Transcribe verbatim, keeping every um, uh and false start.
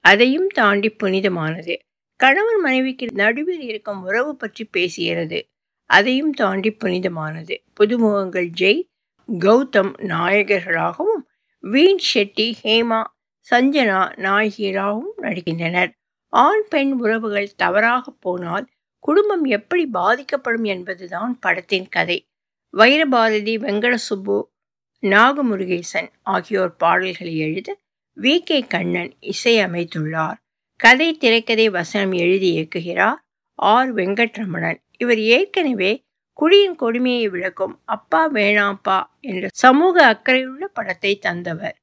அதையும் தாண்டி புனிதமானது. கணவன் மனைவிக்கு நடுவில் இருக்கும் உறவு பற்றி பேசுகிறது. அதையும் தாண்டி புனிதமானது. புதுமுகங்கள் ஜெய், கௌதம் நாயகர்களாகவும் வீண் ஷெட்டி, ஹேமா, சஞ்சனா நாயகியராகவும் நடிக்கின்றனர். ஆண் பெண் உறவுகள் தவறாக போனால் குடும்பம் எப்படி பாதிக்கப்படும் என்பதுதான் படத்தின் கதை. வைரபாரதி, வெங்கட சுப்பு, நாகமுருகேசன் ஆகியோர் பாடல்களை எழுத வி கே கண்ணன் இசையமைத்துள்ளார். கதை, திரைக்கதை, வசனம் எழுதி இயக்குகிறார் ஆர் வெங்கட்ரமணன். இவர் ஏற்கனவே குடியின் கொடுமையை விளக்கும் அப்பா வேணாப்பா என்ற சமூக அக்கறையுள்ள படத்தை தந்தவர்.